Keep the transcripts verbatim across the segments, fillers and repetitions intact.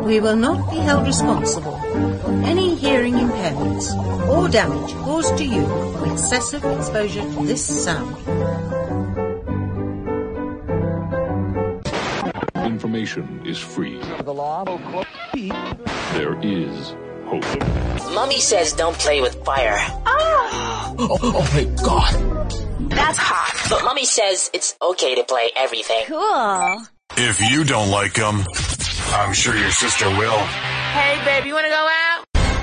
We will not be held responsible for any hearing impairments or damage caused to you from excessive exposure to this sound. Information is free. The law. There is hope. Mommy says don't play with fire. Oh, oh, oh my God. That's hot. But Mommy says it's okay to play everything. Cool. If you don't like them, I'm sure your sister will. Hey, baby, you want to go out?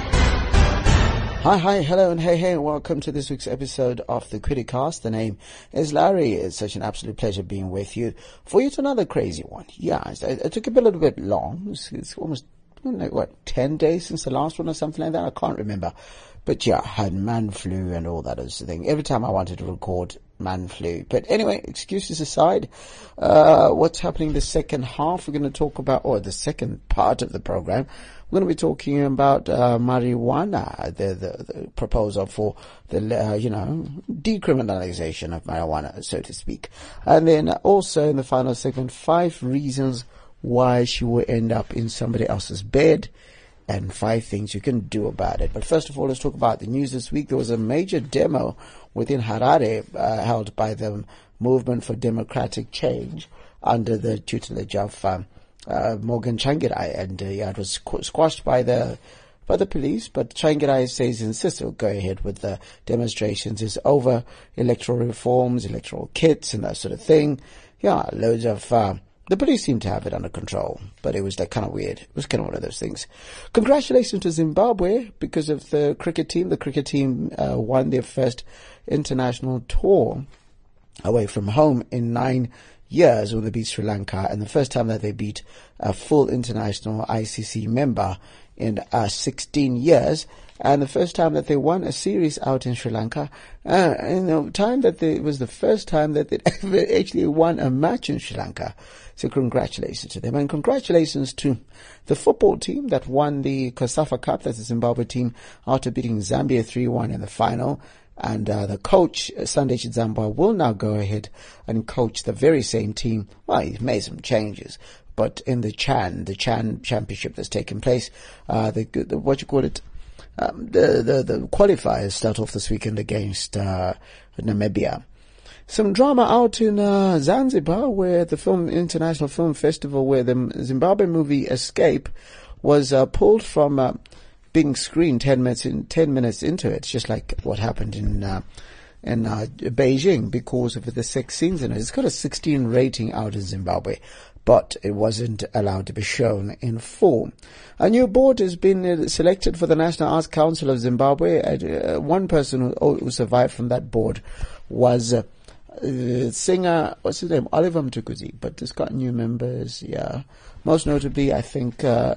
Hi, hi, hello, and hey, hey, and welcome to this week's episode of the Criticast. The name is Larry. It's such an absolute pleasure being with you for yet another crazy one. Yeah, it, it took a bit, a little bit long. It's, it's almost, I don't know, what, ten days since the last one or something like that? I can't remember. But yeah, I had man flu and all that other thing. Every time I wanted to record, man flu. But anyway, excuses aside, uh, what's happening the second half? We're going to talk about, or the second part of the program, we're going to be talking about uh, marijuana, the, the, the proposal for the, uh, you know, decriminalization of marijuana, so to speak. And then also in the final segment, five reasons why she will end up in somebody else's bed, and five things you can do about it. But first of all, let's talk about the news this week. There was a major demo within Harare uh, held by the Movement for Democratic Change under the tutelage of um, uh, Morgan Tsvangirai, and uh, yeah, it was squashed by the by the police. But Tsvangirai says he insists he'll go ahead with the demonstrations. It's over electoral reforms, electoral kits, and that sort of thing. Yeah, loads of. Uh, The police seemed to have it under control, but it was like kind of weird. It was kind of one of those things. Congratulations to Zimbabwe because of the cricket team. The cricket team uh, won their first international tour away from home in nine years when they beat Sri Lanka, and the first time that they beat a full international I C C member in uh, sixteen years. And the first time that they won a series out in Sri Lanka, uh, and the time that they, it was the first time that they ever actually won a match in Sri Lanka. So congratulations to them. And congratulations to the football team that won the COSAFA Cup. That's the Zimbabwe team after beating Zambia three one in the final. And uh, the coach, Sunday Chidzambwa, will now go ahead and coach the very same team. Well, he's made some changes. But in the Chan, the Chan championship that's taken place, uh, the, the what you call it, Um, the, the, the qualifiers start off this weekend against, uh, Namibia. Some drama out in, uh, Zanzibar, where the film, International Film Festival, where the Zimbabwe movie Escape was, uh, pulled from, uh, being screened ten minutes in, ten minutes into it, just like what happened in, uh, in, uh, Beijing because of the sex scenes in it. It's got a sixteen rating out in Zimbabwe, but it wasn't allowed to be shown in full. A new board has been selected for the National Arts Council of Zimbabwe. Uh, one person who, who survived from that board was uh, uh, singer, what's his name, Oliver Mtukudzi, but it's got new members, yeah. Most notably, I think, uh,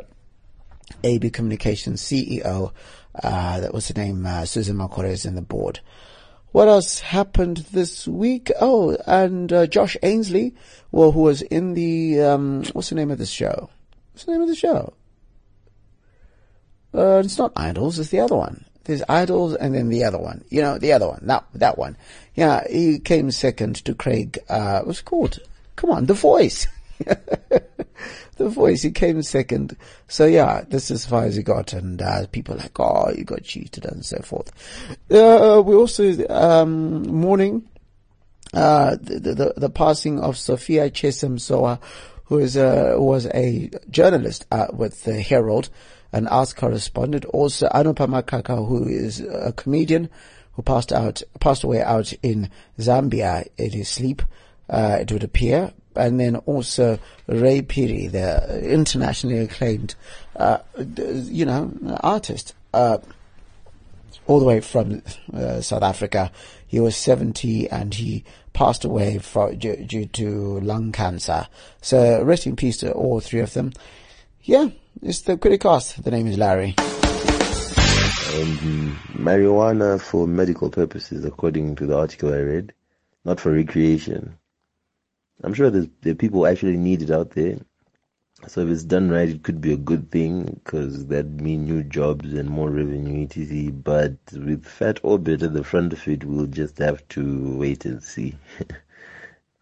A B Communications C E O, uh, that was the name, uh, Susan Makore is in the board. What else happened this week? Oh, and uh, Josh Ainsley, well, who was in the, um, what's the name of this show? What's the name of the show? Uh, it's not Idols, it's the other one. There's Idols and then the other one. You know, the other one. That, that one. Yeah, he came second to Craig, uh, what's it called? Come on, The Voice. The Voice, he came second. So yeah, this is as far as he got, and uh, people are like, oh, you got cheated and so forth. Uh, we also, um, mourning, uh, the, the, the passing of Sophia Chesemsoa, who is a, was a journalist, uh, with the Herald, an arts correspondent. Also, Anupama Kaka, who is a comedian who passed out, passed away out in Zambia in his sleep, uh, it would appear. And then also Ray Piri, the internationally acclaimed, uh, you know, artist, uh, all the way from uh, South Africa. He was seventy and he passed away for, due, due to lung cancer. So rest in peace to all three of them. Yeah, it's the Criticast. The name is Larry. Um, marijuana for medical purposes, according to the article I read, not for recreation. I'm sure there's, there are people who actually need it out there. So if it's done right, it could be a good thing because that'd mean new jobs and more revenue, et cetera. But with Fat Orbit at the front of it, we'll just have to wait and see.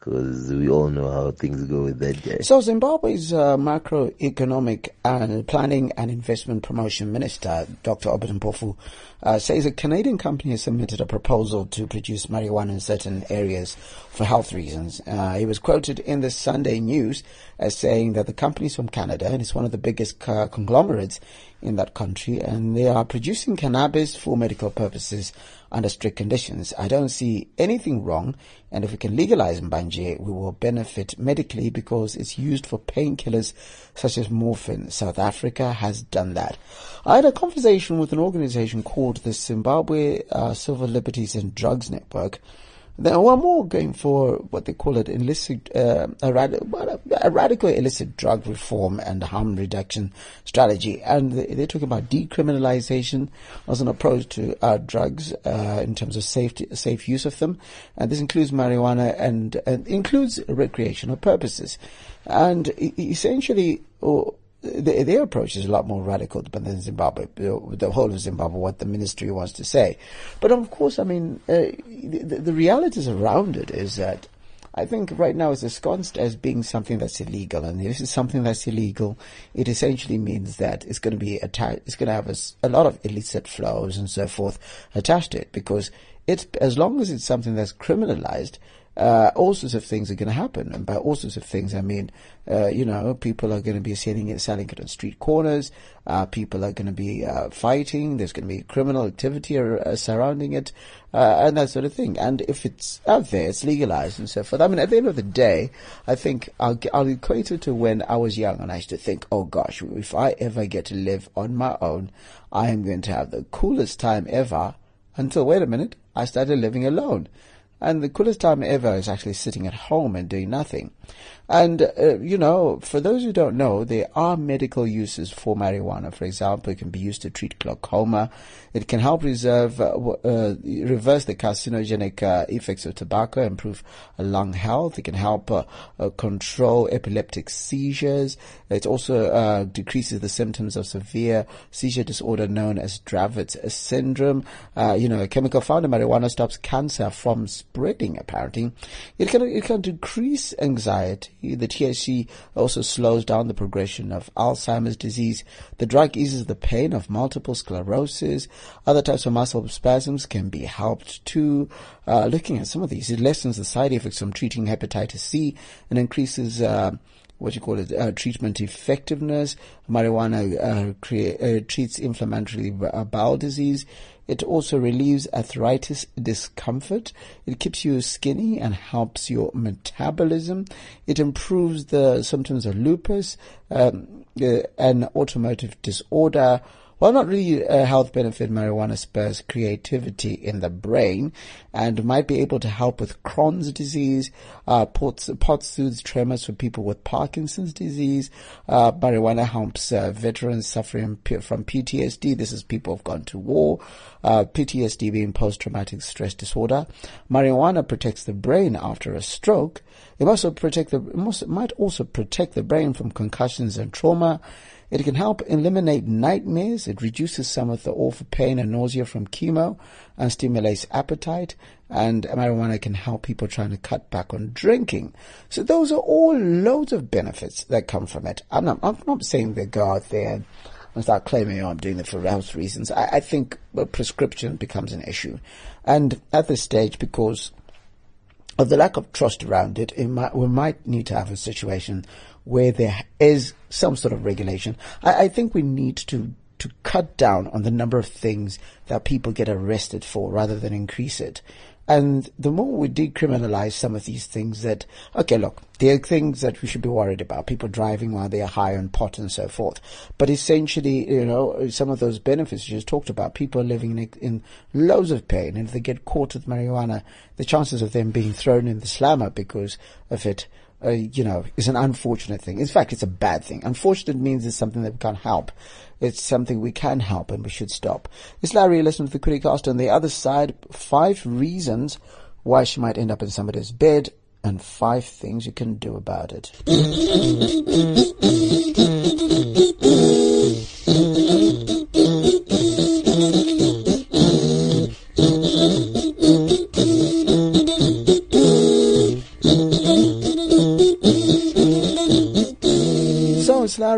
because we all know how things go with that guy. So Zimbabwe's uh, macroeconomic and planning and investment promotion minister, Doctor Obert Mpofu, uh, says a Canadian company has submitted a proposal to produce marijuana in certain areas for health reasons. Uh, he was quoted in the Sunday News as saying that the company is from Canada and it's one of the biggest uh, conglomerates in that country, and they are producing cannabis for medical purposes under strict conditions. I don't see anything wrong, and if we can legalize Mbanje, we will benefit medically because it's used for painkillers such as morphine. South Africa has done that. I had a conversation with an organization called the Zimbabwe uh, Civil Liberties and Drugs Network. They were more going for what they call it illicit, uh, a, rad- a radical illicit drug reform and harm reduction strategy. And they're talking about decriminalization as an approach to uh, drugs uh, in terms of safety, safe use of them. And this includes marijuana and, and includes recreational purposes. And essentially, oh, The, their approach is a lot more radical than Zimbabwe, the whole of Zimbabwe, what the ministry wants to say. But of course, I mean, uh, the, the realities around it is that I think right now it's ensconced as being something that's illegal. And if this is something that's illegal, it essentially means that it's going to be attached, it's going to have a, a lot of illicit flows and so forth attached to it, because it's, as long as it's something that's criminalized, Uh, all sorts of things are going to happen. And by all sorts of things, I mean, uh, you know, people are going to be selling it, selling it on street corners. Uh, people are going to be uh, fighting. There's going to be criminal activity uh, surrounding it, uh, and that sort of thing. And if it's out there, it's legalized and so forth. I mean, at the end of the day, I think I'll, I'll equate it to when I was young and I used to think, oh gosh, if I ever get to live on my own, I am going to have the coolest time ever, until, wait a minute, I started living alone. And the coolest time ever is actually sitting at home and doing nothing. And, uh, you know, for those who don't know, there are medical uses for marijuana. For example, it can be used to treat glaucoma. It can help reserve, uh, uh, reverse the carcinogenic uh, effects of tobacco, improve uh, lung health. It can help uh, uh, control epileptic seizures. It also uh, decreases the symptoms of severe seizure disorder known as Dravet's syndrome. Uh, you know, a chemical found in marijuana stops cancer from spreading, apparently. It can, it can decrease anxiety. The T H C also slows down the progression of Alzheimer's disease. The drug eases the pain of multiple sclerosis. Other types of muscle spasms can be helped too. Uh, looking at some of these, it lessens the side effects from treating hepatitis C and increases uh, what you call it, uh, treatment effectiveness. Marijuana uh, crea- uh, treats inflammatory bowel disease. It also relieves arthritis discomfort. It keeps you skinny and helps your metabolism. It improves the symptoms of lupus, um, uh, an automotive disorder. While not really a health benefit, marijuana spurs creativity in the brain and might be able to help with Crohn's disease. Uh, pot, pot soothes tremors for people with Parkinson's disease. Uh, marijuana helps uh, veterans suffering from P T S D. This is people who've gone to war. Uh, P T S D being post-traumatic stress disorder. Marijuana protects the brain after a stroke. It also protect the, it must, might also protect the brain from concussions and trauma. It can help eliminate nightmares. It reduces some of the awful pain and nausea from chemo and stimulates appetite. And marijuana can help people trying to cut back on drinking. So those are all loads of benefits that come from it. I'm not, I'm not saying they go out there and start claiming, oh, I'm doing it for health reasons. I, I think a prescription becomes an issue. And at this stage, because of the lack of trust around it, it might, we might need to have a situation where there is some sort of regulation. I, I think we need to to cut down on the number of things that people get arrested for rather than increase it. And the more we decriminalize some of these things that, okay, look, there are things that we should be worried about, people driving while they are high on pot and so forth. But essentially, you know, some of those benefits you just talked about, people are living in, in loads of pain. And if they get caught with marijuana, the chances of them being thrown in the slammer because of it, uh, you know, is an unfortunate thing. In fact, it's a bad thing. Unfortunate means it's something that we can't help. It's something we can help and we should stop. It's Larry, listen to the Criticast. On the other side, five reasons why she might end up in somebody's bed and five things you can do about it.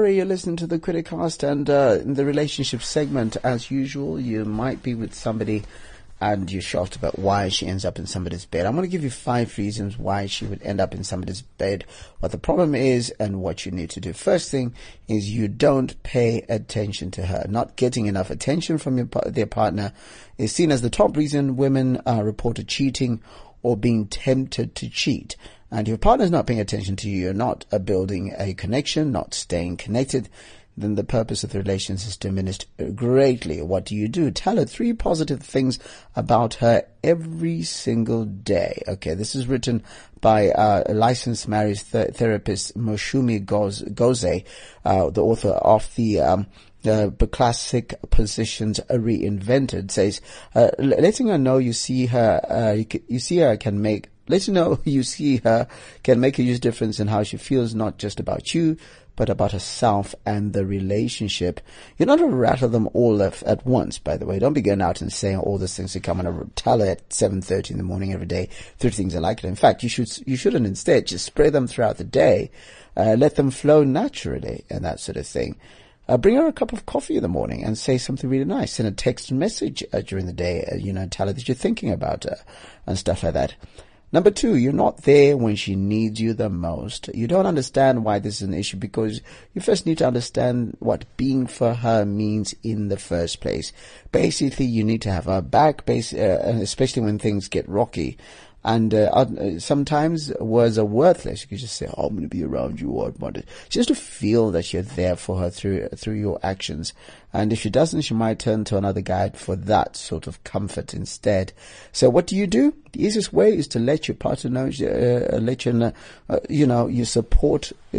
Larry. You're listening to the Criticast, and uh, in the relationship segment, as usual, you might be with somebody and you're shocked about why she ends up in somebody's bed. I'm going to give you five reasons why she would end up in somebody's bed, what the problem is, and what you need to do. First thing is you don't pay attention to her. Not getting enough attention from your their partner is seen as the top reason women are reported cheating or being tempted to cheat. And if your partner's not paying attention to you, you're not uh, building a connection, not staying connected, then the purpose of the relations is diminished greatly. What do you do? Tell her three positive things about her every single day. Okay, this is written by uh, a licensed marriage th- therapist Moshumi Goze, Goze uh, the author of the um, uh, Classic Positions Reinvented. Says, uh, letting her know you see her, uh, you, c- you see her can make Let you know you see her can make a huge difference in how she feels, not just about you, but about herself and the relationship. You're not to rattle them all at once, by the way. Don't be going out and saying all those things you come and tell her at seven thirty in the morning every day, three things I like it. In fact, you should, you shouldn't instead just spread them throughout the day, uh, let them flow naturally and that sort of thing. Uh, bring her a cup of coffee in the morning and say something really nice. Send a text message uh, during the day, uh, you know, tell her that you're thinking about her and stuff like that. Number two, you're not there when she needs you the most. You don't understand why this is an issue because you first need to understand what being for her means in the first place. Basically, you need to have her back, base, uh, especially when things get rocky. And uh, sometimes words are worthless. You can just say, oh, I'm going to be around you. Or just to feel that you're there for her through through your actions. And if she doesn't, she might turn to another guy for that sort of comfort instead. So what do you do? The easiest way is to let your partner know, uh, let you know, uh, you know, you support, uh,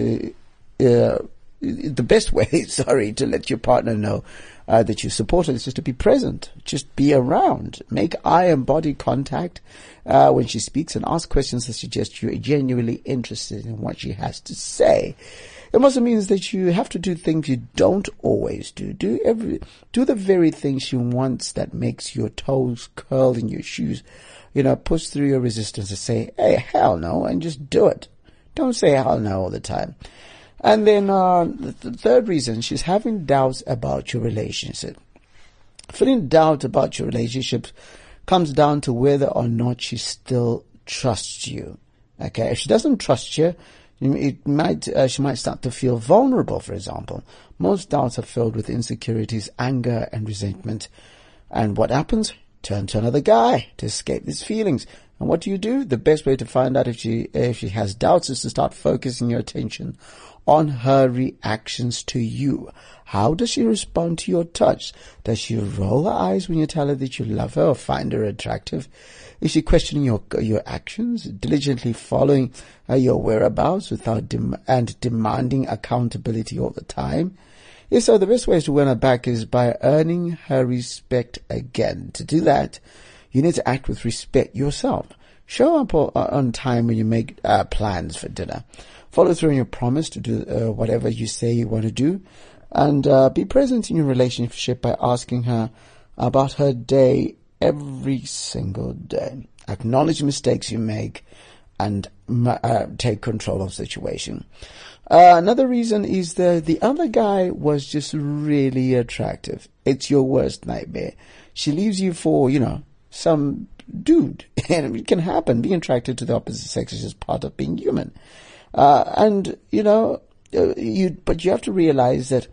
uh, the best way, sorry, to let your partner know uh, that you support her is just to be present. Just be around. Make eye and body contact uh, when she speaks and ask questions that suggest you're genuinely interested in what she has to say. It also means that you have to do things you don't always do. Do every, do the very thing she wants that makes your toes curl in your shoes. You know, push through your resistance and say, hey, hell no, and just do it. Don't say hell no all the time. And then uh, the th- third reason, she's having doubts about your relationship. Feeling doubt about your relationship comes down to whether or not she still trusts you. Okay, if she doesn't trust you, it might uh, she might start to feel vulnerable, for example. Most doubts are filled with insecurities, anger, and resentment. And what happens? Turn to another guy to escape these feelings. And what do you do? The best way to find out if she if she has doubts is to start focusing your attention on her reactions to you. How does she respond to your touch? Does she roll her eyes when you tell her that you love her or find her attractive? Is she questioning your your actions, diligently following uh, your whereabouts without dem- and demanding accountability all the time? If so, the best way to win her back is by earning her respect again. To do that, you need to act with respect yourself. Show up on time when you make uh, plans for dinner. Follow through on your promise to do uh, whatever you say you want to do. And uh, be present in your relationship by asking her about her day every single day. Acknowledge mistakes you make and uh, take control of the situation. Uh, another reason is that the other guy was just really attractive. It's your worst nightmare. She leaves you for, you know, some dude. And it can happen. Being attracted to the opposite sex is just part of being human. Uh, and, you know, uh, you, but you have to realize that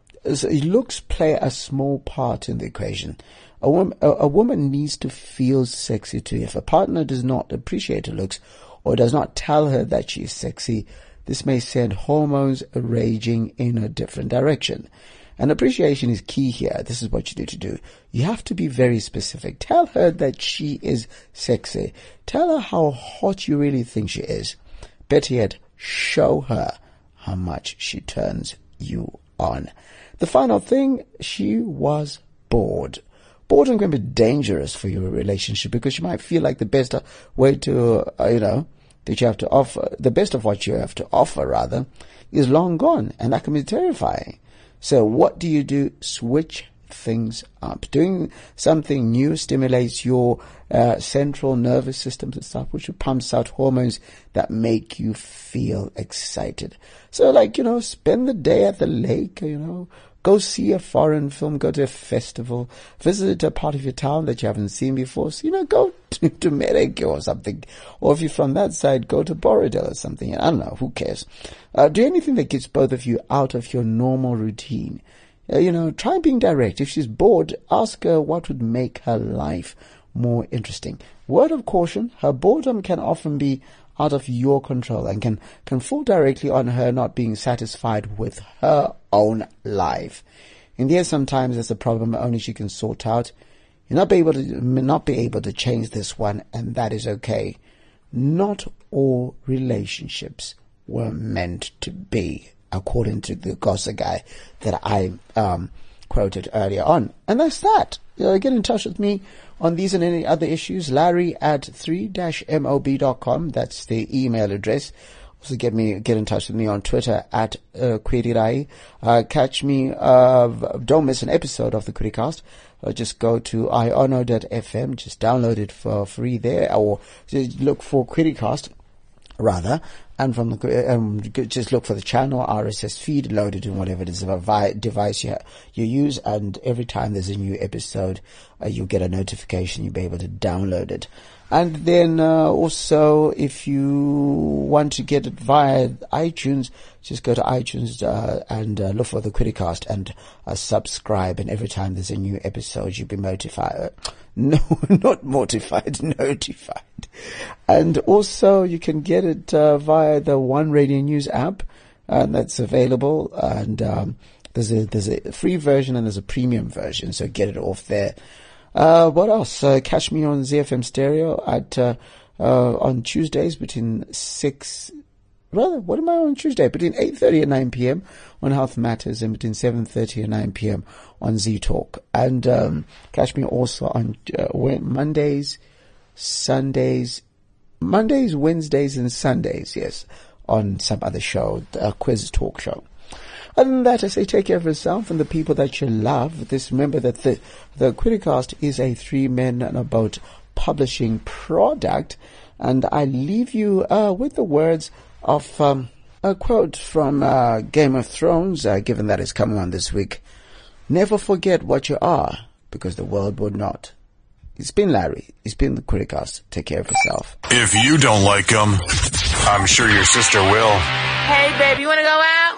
looks play a small part in the equation. A woman, a, a woman needs to feel sexy too. If a partner does not appreciate her looks or does not tell her that she is sexy, this may send hormones raging in a different direction. And appreciation is key here. This is what you need to do. You have to be very specific. Tell her that she is sexy. Tell her how hot you really think she is. Better yet, show her how much she turns you on. The final thing, she was bored. Boredom can be dangerous for your relationship because you might feel like the best way to, uh, you know, that you have to offer, the best of what you have to offer, rather, is long gone, and that can be terrifying. So what do you do? Switch things up. Doing something new stimulates your uh, central nervous system and stuff, which pumps out hormones that make you feel excited. So, like, you know, spend the day at the lake, you know, go see a foreign film, go to a festival, visit a part of your town that you haven't seen before. So, you know, go to, to Mereke or something. Or if you're from that side, go to Borodale or something. I don't know, who cares? Uh, do anything that gets both of you out of your normal routine. Uh, you know, try being direct. If she's bored, ask her what would make her life more interesting. Word of caution, her boredom can often be out of your control and can, can fall directly on her not being satisfied with her own life. In the end, sometimes there's a problem only she can sort out. You'll not be able to, not be able to change this one, and that is okay. Not all relationships were meant to be, according to the Gossa guy that I um, quoted earlier on. And that's that. Uh, get in touch with me on these and any other issues. Larry at three dash mob dot com. That's the email address. Also get me, get in touch with me on Twitter at uh, Kwedirai. Uh, catch me, uh, don't miss an episode of the Criticast. Uh, just go to iono dot f m. Just download it for free there, or just look for Criticast, rather. And from the, um, just look for the channel, R S S feed, load it in whatever it is, a device you, you use, and every time there's a new episode, uh, you'll get a notification, you'll be able to download it. And then, uh, also, if you want to get it via iTunes, just go to iTunes, uh, and, uh, look for the Criticast and, uh, subscribe, and every time there's a new episode, you'll be notified. No, not mortified, notified. And also, you can get it, uh, via the One Radio News app, and that's available, and, um, there's a, there's a free version and there's a premium version, so get it off there. Uh, what else? Uh, catch me on Z F M Stereo at, uh, uh, on Tuesdays between six, rather, what am I on Tuesday? Between eight thirty and nine p.m. on Health Matters, and between seven thirty and nine p.m. on Z Talk. And, um, catch me also on, uh, Mondays, Sundays, Mondays, Wednesdays, and Sundays, yes, on some other show, a quiz talk show. Other than that, I say take care of yourself and the people that you love. Just remember that the, the Criticast is a three men and a boat publishing product. And I leave you, uh, with the words of, um, a quote from, uh, Game of Thrones, uh, given that it's coming on this week. Never forget what you are, because the world would not. It's been Larry. It's been the Criticast. Take care of yourself. If you don't like them, I'm sure your sister will. Hey, baby, you want to go out?